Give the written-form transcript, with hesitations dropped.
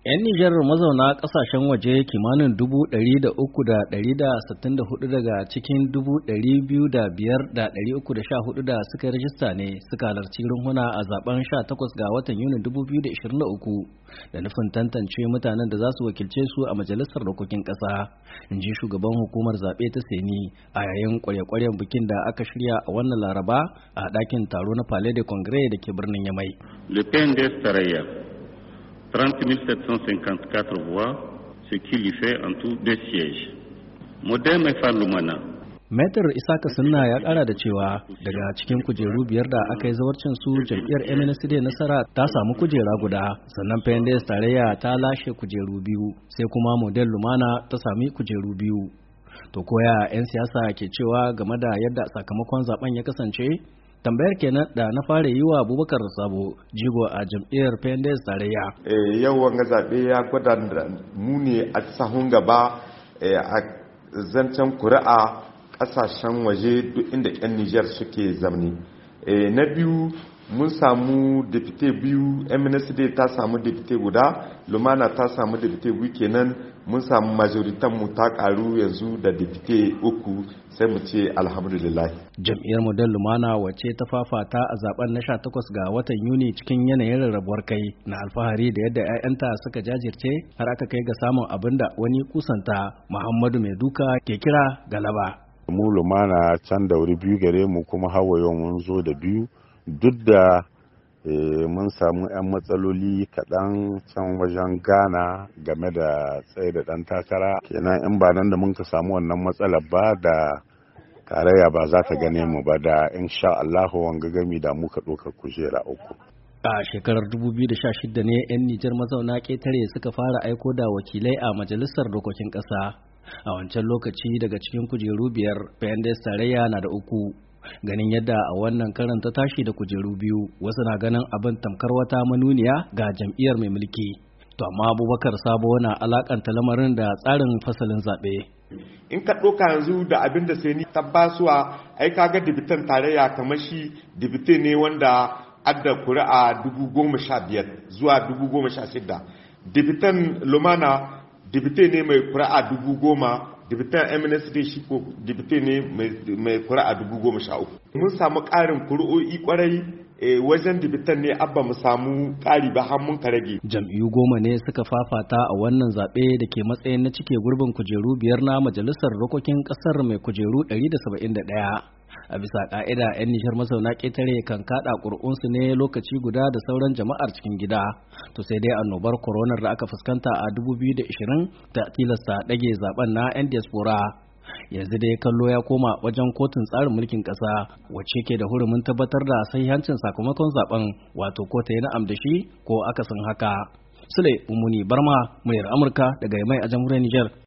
'Yan Nijar mazauna ƙasashen waje kimanin 300,164 daga cikin 205,314 da suka rajista ne suka halarci runhuna a zaben 18 ga watan Yunin 2023 da nufin tantance mutanen da za su wakilce su a majalisar dokokin ƙasa, in ji shugaban hukumar zaɓe ta Seni a yayin ƙwarya-ƙwaryen bikin da aka shirya a wannan Laraba a ɗakin taro na Palais de Congrès da ke birnin Yamai. Le PNDS tarayya 30 754 voix, ce qui lui fait en tout 2 sièges. Modem mai Lumana. Metar Isaka Sunna ya kara da cewa daga cikin kujeru biyar da aka yi zawarcin su jam'iyyar MNSD nasara ta samu kujera guda, sannan PNDS tarayya ta lashe kujeru biyu, sai kuma Model Lumana ta sami kujeru biyu. To koya 'yan siyasa ke cewa game da yadda sakamakon zaben ya kasance? Tambayar kenan da na fara yi wa Abubakar Sabo, jigo a jam'iyyar PNDS tarayya. Yau wanga zaɓe ya gwada mu ne a sahun gaba a zancen kuri'a ƙasashen waje duk inda 'yan Nijar suke zamani. Na biyu mun samu dipite biyu, MNSD ta samu dipite guda, Lumana ta samu dipite biyu, kenan mun samu majoritan mu ta karu yanzu da dipite 3, sai mu ce alhamdulillah. Jam'iyyar Model Lumana wacce ta fafata a zaben na 18 ga watan Yuni cikin yanayin rarrabuwar kai na alfahari da yadda 'ya'yanta suka jajirce har aka kai ga samun abin da wani kusanta Muhammadu Mai Duka ke kira galaba. Mu Lumana can da wuri biyu gare mu, kuma hawa yau mun zo da biyu, duk da mun samu 'yan matsaloli kaɗan can wajen Ghana game da tsaye da ɗan takara, kenan in ba nan da mun ka samu wannan matsalar ba da tarayya ba za ta gane mu ba, da insha Allah wanga gami da muka ɗaukar kujera 3. A shekarar 2016 ne 'yan Nijar mazauna ƙetare suka fara aiko da wakilai a majalisar dokokin ƙasa. A wancan lokaci daga cikin kujeru 5 PNDS tarayya na da 3. Ganin yadda a wannan karan ta tashi da kujeru 2, wasu na ganin abin tamkar wata manuniya ga jam'iyyar mai mulki. To amma Abubakar Sabo na alakanta lamarin da tsarin fasalin zaɓe. In ka ɗauka yanzu da abin da sai ni tabbasuwa, ai kaga dibitan tarayya kamar shi dibite ne wanda adda kuri'a 15,000 zuwa 16,000. Dibitan Lumana dibite ne mai kuri'a 10,000, dibitan MNSD shi ko dibite ne mai kuri'a 13,000. Mun samu ƙarin kuri'o'i kwarai wajen dibitan ne abba mu samu ƙari ba har mun ka rage. Jam'iyyu 10 ne suka fafata a wannan zaɓe da ke matsayin na cike gurbin kujeru 5 na majalisar dokokin ƙasar mai kujeru 171. A bisa ƙa'ida 'yan Nijar mazauna ƙetare kan kaɗa ƙuri'unsu ne lokaci guda da sauran jama'ar cikin gida. To sai dai annobar koronar da aka fuskanta a 2020 ta tilasta ɗage zaben na 'yan diaspora. Yanzu dai kallo ya koma wajen kotun tsarin mulkin ƙasa wacce ke da hurumin tabbatar da sahihancin sakamakon zaben, wato ko ta yi na'am da shi ko akasin haka. Sule Mummuni Barma, muryar Amurka daga Yamai a jamhuriyar Nijar.